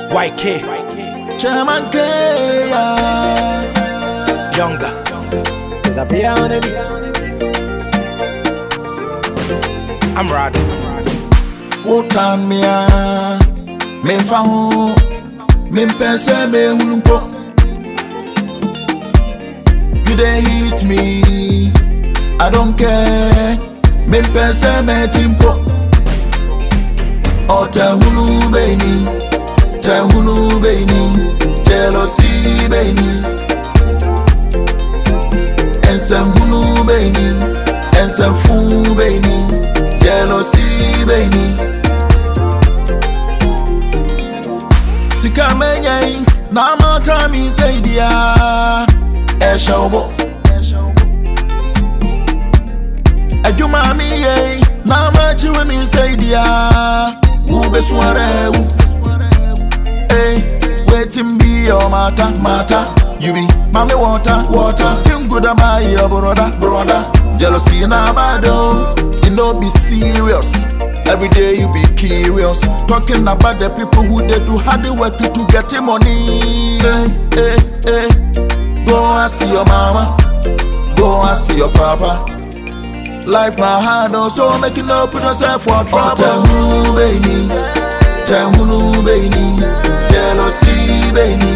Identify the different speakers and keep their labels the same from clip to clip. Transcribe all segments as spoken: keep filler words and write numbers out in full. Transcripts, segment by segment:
Speaker 1: Y K,
Speaker 2: Chairman K,
Speaker 1: Younger.
Speaker 3: Cause I be on the beat.
Speaker 1: I'm Rad.
Speaker 2: What on me a me found me pense me hunko. You dey hit me, I don't care. Me pense me timpo. Oh te hunu beni, te hunu beni, jealousy beni. Ensem hunu beni, ensem fu beni, jealousy beni. Sika menyai, na mata mi say dia, e shawbo. Ejuma mi ye, na machi we mi say dia, ube sware u. Hey, waiting be your mata, mata. You be mommy water, water. Think good about your brother, brother. Jealousy na bado, you know be serious. Every day you be curious, talking about the people who they do hard work to get the money. Hey, hey, hey. Go and see your mama, go and see your papa. Life na hard, so make you no put yourself for trouble. Tell who baby, tell who baby, jealousy baby.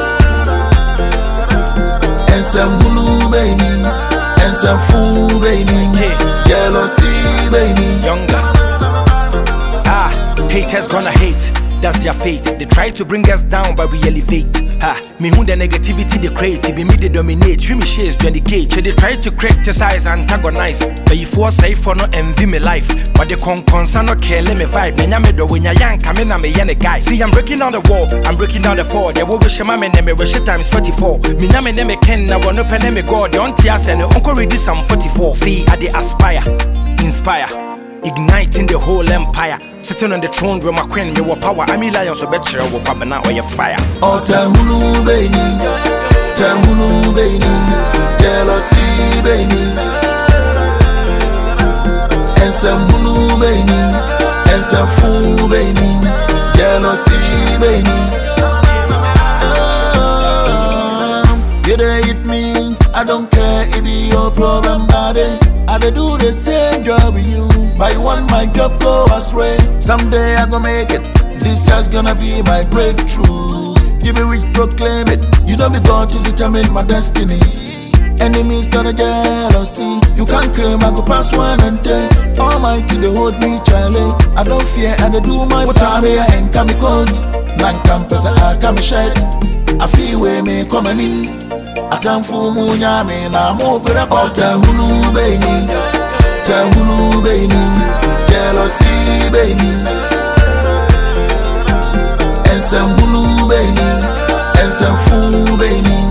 Speaker 2: And some who baby, and some fool baby, jealousy baby.
Speaker 1: Younger. Ah, haters gonna hate, that's their fate. They try to bring us down, but we elevate. Ha, me who the negativity they create, it be me they dominate. We me shares join the cage. They try to criticize, antagonize. But if you safe for no envy me life, but they con concern no care, let me vibe. Menya me do when ya young come in, I'm a young guy. See, I'm breaking down the wall, I'm breaking down the fall. They will wish my man name wish times forty-four. Me na me name ken, I want no pen me god. The auntie and the uncle read this I'm forty-four. See, I they aspire, inspire. Igniting the whole empire, sitting on the throne with my queen, me what power. I'm a lion, so bet you will pop now or you fire.
Speaker 2: Oh, tell who baby, tell who baby, jealousy baby, and some who baby, and some fool baby, jealousy baby. You dey hit me, I don't care, it be your problem, buddy. I dey do the same job with you, but you want my job go astray. Someday I gonna make it, this year's gonna be my breakthrough. You be rich, proclaim it, you don't be God to determine my destiny. Enemies got a jealousy, you can't claim I go pass one and ten. Almighty they hold me Charlie, I don't fear, I dey do my what I'm here and come code. Man campus I come shirt, I feel where me coming in. I can't fool munya me na mo pera ko tell who baby, tell who baby, jealousy baby, and some who baby, and some fool baby.